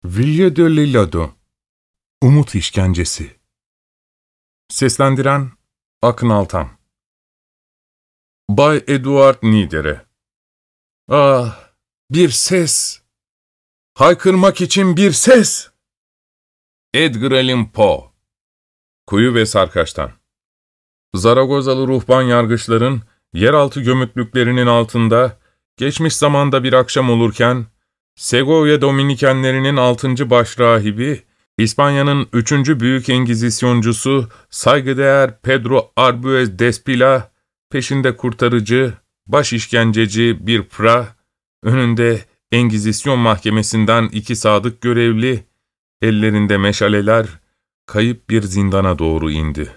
Ville de Lillado. Umut İşkencesi. Seslendiren Akın Altan. Bay Edward Nieder'e. Ah, bir ses! Haykırmak için bir ses! Edgar Allan Poe. Kuyu ve Sarkaç'tan. Zaragozalı ruhban yargıçların yeraltı gömütlüklerinin altında, geçmiş zamanda bir akşam olurken, Segovia Dominikenlerinin 6. başrahibi, İspanya'nın 3. büyük engizisyoncusu saygıdeğer Pedro Arbuez Despila, peşinde kurtarıcı, baş işkenceci bir pra, önünde Engizisyon mahkemesinden 2 sadık görevli, ellerinde meşaleler, kayıp bir zindana doğru indi.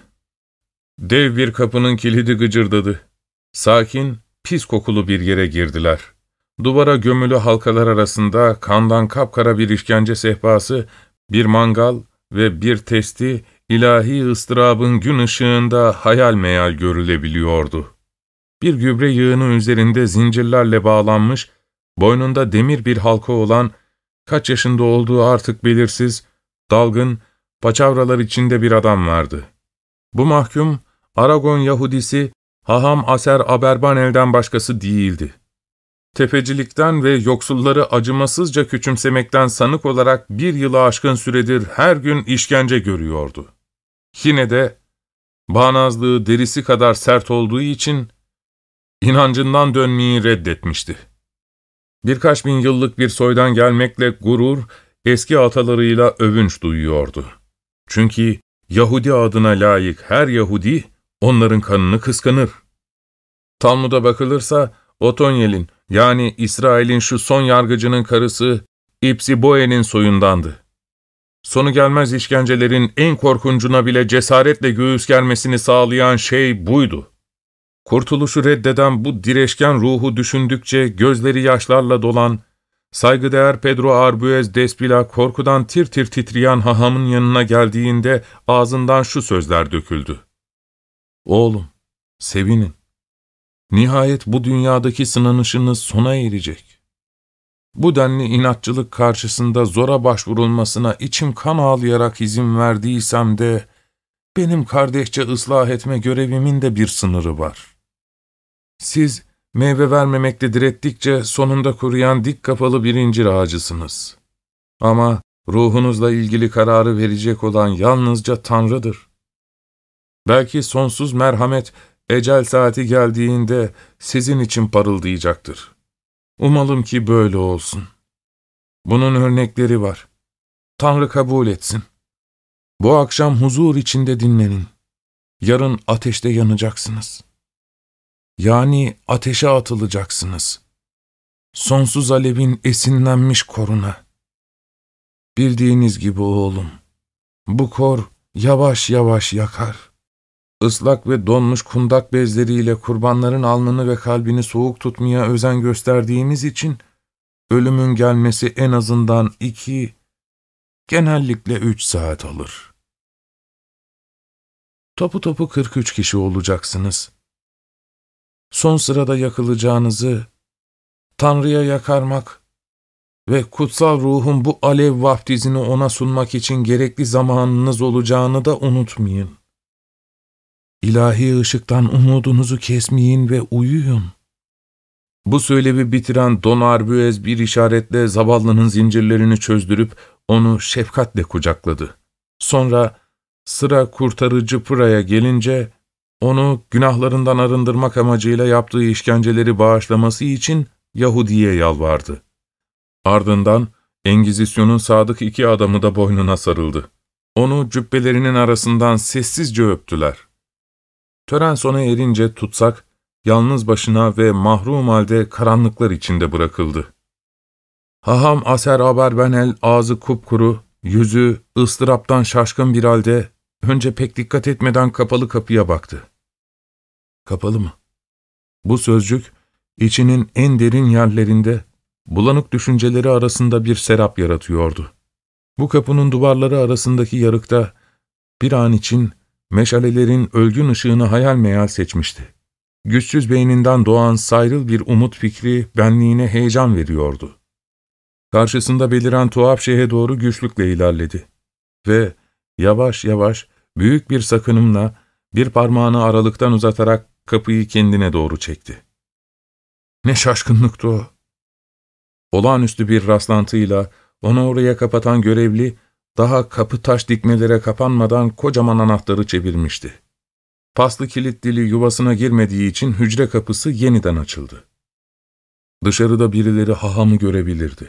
Dev bir kapının kilidi gıcırdadı. Sakin, pis kokulu bir yere girdiler. Duvara gömülü halkalar arasında kandan kapkara bir işkence sehpası, bir mangal ve bir testi ilahi ıstırabın gün ışığında hayal meyal görülebiliyordu. Bir gübre yığını üzerinde zincirlerle bağlanmış, boynunda demir bir halka olan, kaç yaşında olduğu artık belirsiz, dalgın, paçavralar içinde bir adam vardı. Bu mahkum, Aragon Yahudisi Haham Aser Aberbanel'den başkası değildi. Tefecilikten ve yoksulları acımasızca küçümsemekten sanık olarak 1 yılı aşkın süredir her gün işkence görüyordu. Yine de bağnazlığı derisi kadar sert olduğu için inancından dönmeyi reddetmişti. Birkaç bin yıllık bir soydan gelmekle gurur, eski atalarıyla övünç duyuyordu. Çünkü Yahudi adına layık her Yahudi onların kanını kıskanır. Talmud'a bakılırsa Otonyel'in, yani İsrail'in şu son yargıcının karısı İpsiboe'nin soyundandı. Sonu gelmez işkencelerin en korkuncuna bile cesaretle göğüs germesini sağlayan şey buydu. Kurtuluşu reddeden bu direşken ruhu düşündükçe gözleri yaşlarla dolan, saygıdeğer Pedro Arbuez Despila korkudan tir tir titreyen hahamın yanına geldiğinde ağzından şu sözler döküldü. "Oğlum, sevinin. Nihayet bu dünyadaki sınanışınız sona erecek. Bu denli inatçılık karşısında zora başvurulmasına içim kan ağlayarak izin verdiysem de, benim kardeşçe ıslah etme görevimin de bir sınırı var. Siz, meyve vermemekte direttikçe sonunda kuruyan dik kafalı bir incir ağacısınız. Ama ruhunuzla ilgili kararı verecek olan yalnızca Tanrı'dır. Belki sonsuz merhamet, ecel saati geldiğinde sizin için parıldayacaktır. Umalım ki böyle olsun. Bunun örnekleri var. Tanrı kabul etsin. Bu akşam huzur içinde dinlenin. Yarın ateşte yanacaksınız. Yani ateşe atılacaksınız. Sonsuz alevin esinlenmiş koruna. Bildiğiniz gibi oğlum, bu kor yavaş yavaş yakar. Islak ve donmuş kundak bezleriyle kurbanların alnını ve kalbini soğuk tutmaya özen gösterdiğimiz için, ölümün gelmesi en azından 2, genellikle 3 saat alır. Topu topu 43 kişi olacaksınız. Son sırada yakılacağınızı, Tanrı'ya yakarmak ve kutsal ruhun bu alev vaftizini ona sunmak için gerekli zamanınız olacağını da unutmayın. İlahi ışıktan umudunuzu kesmeyin ve uyuyun. Bu söylevi bitiren Don Arbuez bir işaretle zavallının zincirlerini çözdürüp onu şefkatle kucakladı. Sonra sıra kurtarıcı Pra'ya gelince onu günahlarından arındırmak amacıyla yaptığı işkenceleri bağışlaması için Yahudi'ye yalvardı. Ardından Engizisyon'un sadık 2 adamı da boynuna sarıldı. Onu cübbelerinin arasından sessizce öptüler. Tören sona erince tutsak, yalnız başına ve mahrum halde karanlıklar içinde bırakıldı. Haham Aser Aberbanel ağzı kupkuru, yüzü ıstıraptan şaşkın bir halde, önce pek dikkat etmeden kapalı kapıya baktı. Kapalı mı? Bu sözcük, içinin en derin yerlerinde, bulanık düşünceleri arasında bir serap yaratıyordu. Bu kapının duvarları arasındaki yarıkta, bir an için, meşalelerin ölgün ışığını hayal meyal seçmişti. Güçsüz beyninden doğan sayrıl bir umut fikri benliğine heyecan veriyordu. Karşısında beliren tuhaf şeye doğru güçlükle ilerledi. Ve yavaş yavaş, büyük bir sakınımla, bir parmağını aralıktan uzatarak kapıyı kendine doğru çekti. Ne şaşkınlıktı o! Olağanüstü bir rastlantıyla onu oraya kapatan görevli, daha kapı taş dikmelere kapanmadan kocaman anahtarı çevirmişti. Paslı kilit dili yuvasına girmediği için hücre kapısı yeniden açıldı. Dışarıda birileri hahamı görebilirdi.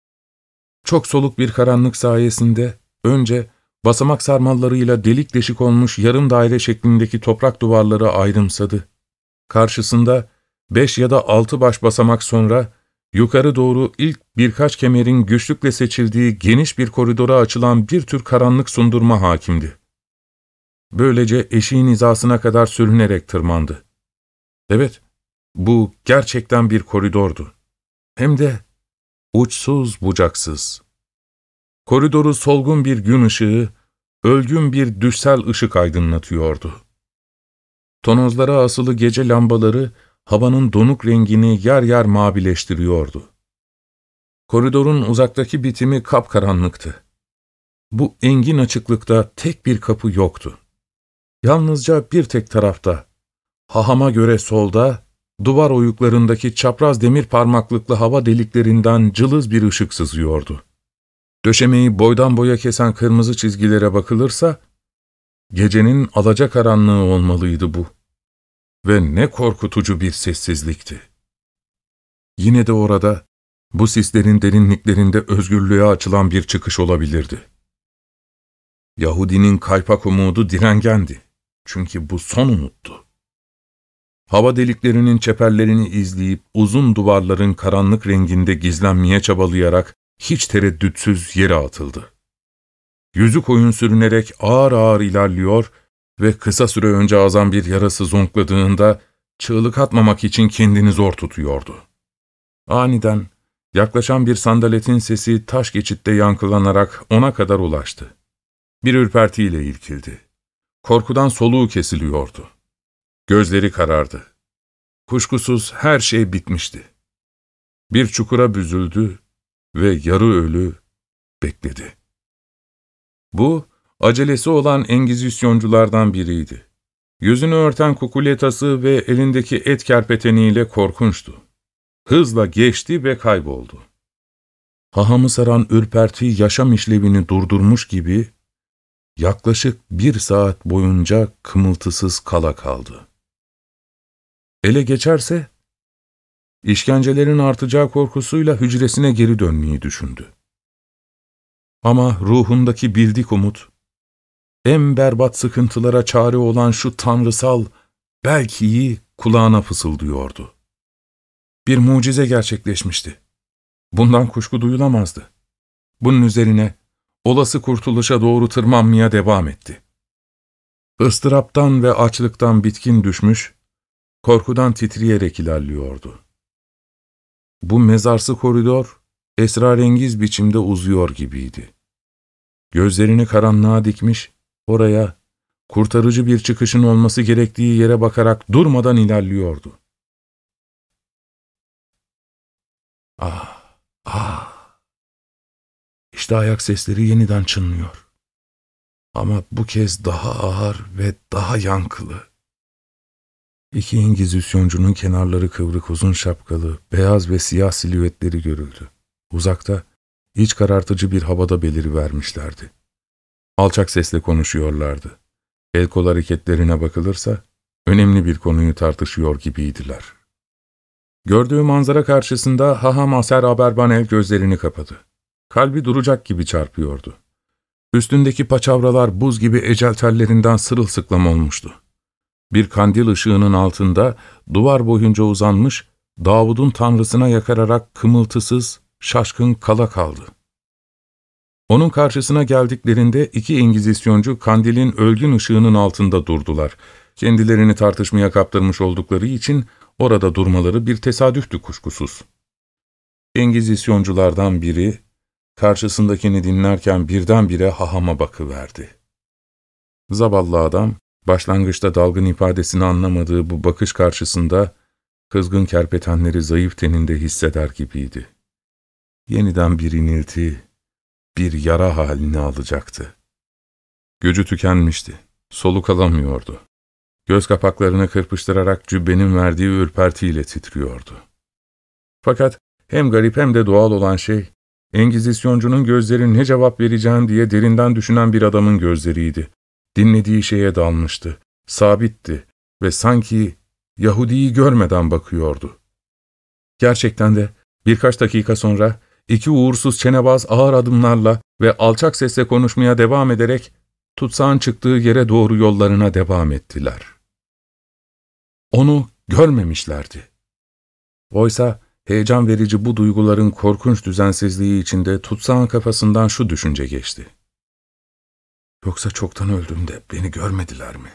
Çok soluk bir karanlık sayesinde önce basamak sarmallarıyla delik deşik olmuş yarım daire şeklindeki toprak duvarları ayrımsadı. Karşısında 5 ya da 6 baş basamak sonra yukarı doğru ilk birkaç kemerin güçlükle seçildiği geniş bir koridora açılan bir tür karanlık sundurma hakimdi. Böylece eşiğin hizasına kadar sürünerek tırmandı. Evet, bu gerçekten bir koridordu. Hem de uçsuz bucaksız. Koridoru solgun bir gün ışığı, ölgün bir düşsel ışık aydınlatıyordu. Tonozlara asılı gece lambaları havanın donuk rengini yer yer mavileştiriyordu. Koridorun uzaktaki bitimi kapkaranlıktı. Bu engin açıklıkta tek bir kapı yoktu. Yalnızca bir tek tarafta, hahama göre solda, duvar oyuklarındaki çapraz demir parmaklıklı hava deliklerinden cılız bir ışık sızıyordu. Döşemeyi boydan boya kesen kırmızı çizgilere bakılırsa, gecenin alacakaranlığı olmalıydı bu. Ve ne korkutucu bir sessizlikti. Yine de orada, bu sislerin derinliklerinde özgürlüğe açılan bir çıkış olabilirdi. Yahudinin kaypak umudu direngendi. Çünkü bu son umuttu. Hava deliklerinin çeperlerini izleyip uzun duvarların karanlık renginde gizlenmeye çabalayarak hiç tereddütsüz yere atıldı. Yüzü koyun sürünerek ağır ağır ilerliyor ve kısa süre önce azan bir yarası zonkladığında çığlık atmamak için kendini zor tutuyordu. Aniden yaklaşan bir sandaletin sesi taş geçitte yankılanarak ona kadar ulaştı. Bir ürpertiyle irkildi. Korkudan soluğu kesiliyordu. Gözleri karardı. Kuşkusuz her şey bitmişti. Bir çukura büzüldü ve yarı ölü bekledi. Bu, acelesi olan Engizisyonculardan biriydi. Yüzünü örten kukuletası ve elindeki et kerpeteniyle korkunçtu. Hızla geçti ve kayboldu. Hahamı saran ürperti yaşam işlevini durdurmuş gibi, yaklaşık 1 saat boyunca kımıltısız kala kaldı. Ele geçerse, işkencelerin artacağı korkusuyla hücresine geri dönmeyi düşündü. Ama ruhundaki bildik umut, en berbat sıkıntılara çare olan şu tanrısal belkiyi kulağına fısıldıyordu. Bir mucize gerçekleşmişti. Bundan kuşku duyulamazdı. Bunun üzerine olası kurtuluşa doğru tırmanmaya devam etti. Istıraptan ve açlıktan bitkin düşmüş, korkudan titreyerek ilerliyordu. Bu mezarsı koridor, esrarengiz biçimde uzuyor gibiydi. Gözlerini karanlığa dikmiş, oraya, kurtarıcı bir çıkışın olması gerektiği yere bakarak durmadan ilerliyordu. Ah, ah! İşte ayak sesleri yeniden çınlıyor. Ama bu kez daha ağır ve daha yankılı. 2 Engizisyoncu'nun kenarları kıvrık uzun şapkalı, beyaz ve siyah silüetleri görüldü. Uzakta, iç karartıcı bir havada belirivermişlerdi. Alçak sesle konuşuyorlardı. El kol hareketlerine bakılırsa, önemli bir konuyu tartışıyor gibiydiler. Gördüğü manzara karşısında Haham Aser Aberbanel gözlerini kapadı. Kalbi duracak gibi çarpıyordu. Üstündeki paçavralar buz gibi ecel tellerinden sırılsıklam olmuştu. Bir kandil ışığının altında duvar boyunca uzanmış, Davud'un tanrısına yakararak kımıltısız, şaşkın kala kaldı. Onun karşısına geldiklerinde 2 Engizisyoncu kandilin ölgün ışığının altında durdular. Kendilerini tartışmaya kaptırmış oldukları için orada durmaları bir tesadüftü kuşkusuz. Engizisyonculardan biri, karşısındakini dinlerken birdenbire hahama bakıverdi. Zavallı adam, başlangıçta dalgın ifadesini anlamadığı bu bakış karşısında, kızgın kerpetenleri zayıf teninde hisseder gibiydi. yeniden bir inilti, bir yara halini alacaktı. Gücü tükenmişti, soluk alamıyordu. Göz kapaklarını kırpıştırarak cübbenin verdiği ürpertiyle titriyordu. Fakat hem garip hem de doğal olan şey, Engizisyoncunun gözleri ne cevap vereceğim diye derinden düşünen bir adamın gözleriydi. Dinlediği şeye dalmıştı, sabitti ve sanki Yahudi'yi görmeden bakıyordu. Gerçekten de birkaç dakika sonra iki uğursuz çenebaz ağır adımlarla ve alçak sesle konuşmaya devam ederek tutsağın çıktığı yere doğru yollarına devam ettiler. Onu görmemişlerdi. Oysa heyecan verici bu duyguların korkunç düzensizliği içinde tutsağın kafasından şu düşünce geçti. Yoksa çoktan öldüm de beni görmediler mi?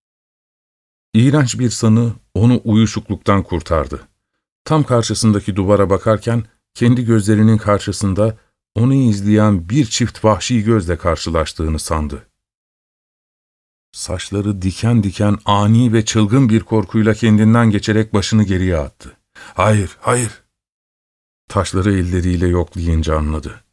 İğrenç bir sanı onu uyuşukluktan kurtardı. Tam karşısındaki duvara bakarken kendi gözlerinin karşısında onu izleyen bir çift vahşi gözle karşılaştığını sandı. Saçları diken diken ani ve çılgın bir korkuyla kendinden geçerek başını geriye attı. Hayır, hayır! Taşları elleriyle yoklayınca anladı.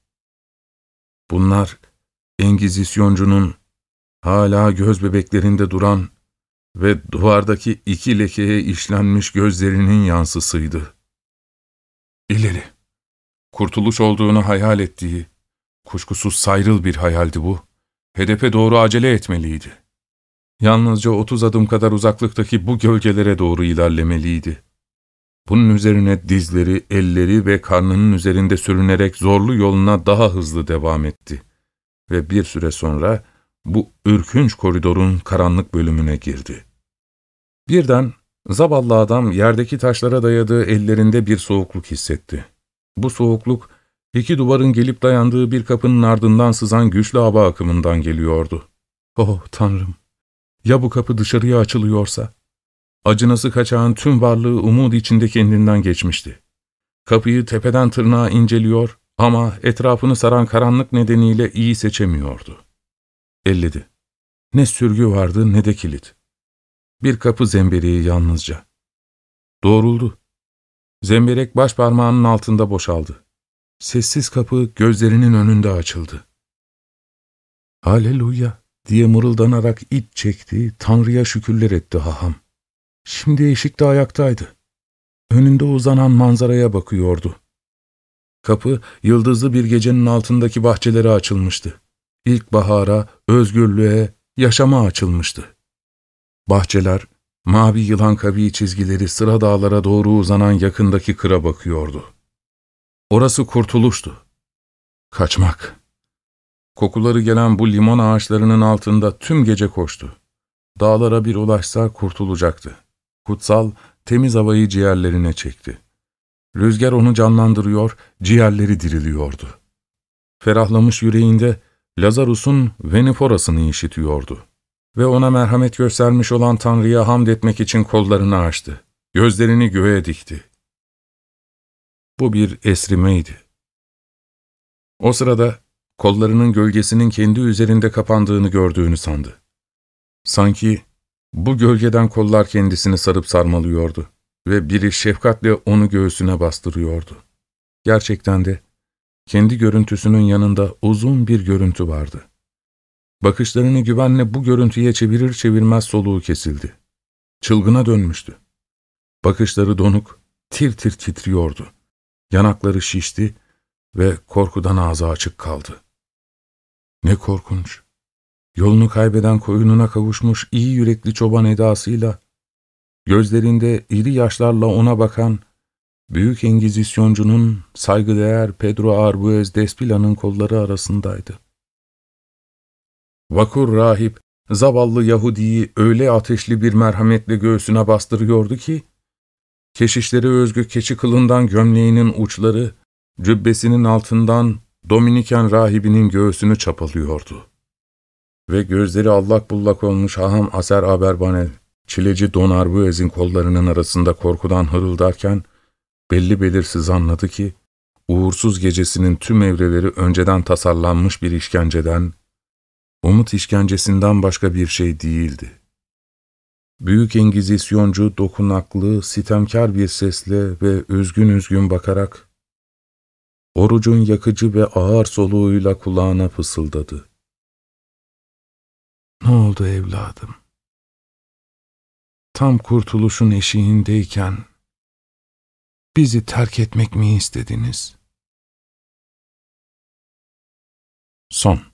Bunlar Engizisyoncu'nun hala göz bebeklerinde duran ve duvardaki iki lekeye işlenmiş gözlerinin yansısıydı. İleri! Kurtuluş olduğunu hayal ettiği, kuşkusuz sayrıl bir hayaldi bu. Hedefe doğru acele etmeliydi. Yalnızca 30 adım kadar uzaklıktaki bu gölgelere doğru ilerlemeliydi. Bunun üzerine dizleri, elleri ve karnının üzerinde sürünerek zorlu yoluna daha hızlı devam etti. Ve bir süre sonra bu ürkünç koridorun karanlık bölümüne girdi. Birden zavallı adam yerdeki taşlara dayadığı ellerinde bir soğukluk hissetti. Bu soğukluk, iki duvarın gelip dayandığı bir kapının ardından sızan güçlü hava akımından geliyordu. Oh Tanrım! Ya bu kapı dışarıya açılıyorsa? Acınası kaçağın tüm varlığı umut içinde kendinden geçmişti. Kapıyı tepeden tırnağa inceliyor ama etrafını saran karanlık nedeniyle iyi seçemiyordu. Elledi. Ne sürgü vardı ne de kilit. Bir kapı zembereği yalnızca. Doğruldu. Zemberek baş parmağının altında boşaldı. Sessiz kapı gözlerinin önünde açıldı. Haleluya diye mırıldanarak iç çekti, Tanrı'ya şükürler etti haham. Şimdi eşikte ayaktaydı. Önünde uzanan manzaraya bakıyordu. Kapı, yıldızlı bir gecenin altındaki bahçelere açılmıştı. İlkbahara, özgürlüğe, yaşama açılmıştı. Bahçeler, mavi yılan kavi çizgileri sıra dağlara doğru uzanan yakındaki kıra bakıyordu. Orası kurtuluştu. Kaçmak. Kokuları gelen bu limon ağaçlarının altında tüm gece koştu. Dağlara bir ulaşsa kurtulacaktı. Kutsal, temiz havayı ciğerlerine çekti. Rüzgar onu canlandırıyor, ciğerleri diriliyordu. Ferahlamış yüreğinde Lazarus'un Veniforas'ını işitiyordu. Ve ona merhamet göstermiş olan Tanrı'ya hamd etmek için kollarını açtı. Gözlerini göğe dikti. Bu bir esrimeydi. O sırada kollarının gölgesinin kendi üzerinde kapandığını gördüğünü sandı. Sanki bu gölgeden kollar kendisini sarıp sarmalıyordu ve biri şefkatle onu göğsüne bastırıyordu. Gerçekten de kendi görüntüsünün yanında uzun bir görüntü vardı. Bakışlarını güvenle bu görüntüye çevirir çevirmez soluğu kesildi. Çılgına dönmüştü. Bakışları donuk, tir tir titriyordu. Yanakları şişti ve korkudan ağzı açık kaldı. Ne korkunç! Yolunu kaybeden koyununa kavuşmuş iyi yürekli çoban edasıyla, gözlerinde iri yaşlarla ona bakan, Büyük Engizisyoncu'nun saygıdeğer Pedro Arbuez Despila'nın kolları arasındaydı. Vakur rahip, zavallı Yahudi'yi öyle ateşli bir merhametle göğsüne bastırıyordu ki, keşişlere özgü keçi kılından gömleğinin uçları, cübbesinin altından Dominiken rahibinin göğsünü çapalıyordu. Ve gözleri allak bullak olmuş haham Aser Aberbanel, çileci Don Arbuez'in kollarının arasında korkudan hırıldarken, belli belirsiz anladı ki, uğursuz gecesinin tüm evreleri önceden tasarlanmış bir işkenceden, umut işkencesinden başka bir şey değildi. Büyük Engizisyoncu dokunaklı, sitemkar bir sesle ve üzgün üzgün bakarak, Orucun yakıcı ve ağır soluğuyla kulağına fısıldadı. Ne oldu evladım? Tam kurtuluşun eşiğindeyken bizi terk etmek mi istediniz? Son.